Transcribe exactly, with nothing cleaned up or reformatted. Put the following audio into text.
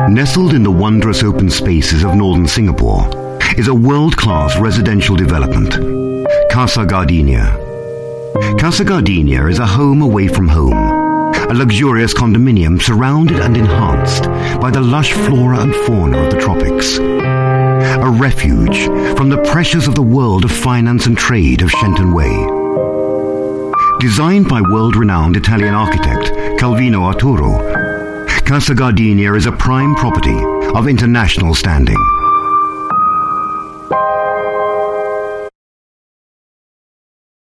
Nestled in the wondrous open spaces of northern Singapore is a world-class residential development, Casa Gardenia. Casa Gardenia is a home away from home, a luxurious condominium surrounded and enhanced by the lush flora and fauna of the tropics. A refuge from the pressures of the world of finance and trade of Shenton Way. Designed by world-renowned Italian architect Calvino Arturo, Casa Gardenia is a prime property of international standing.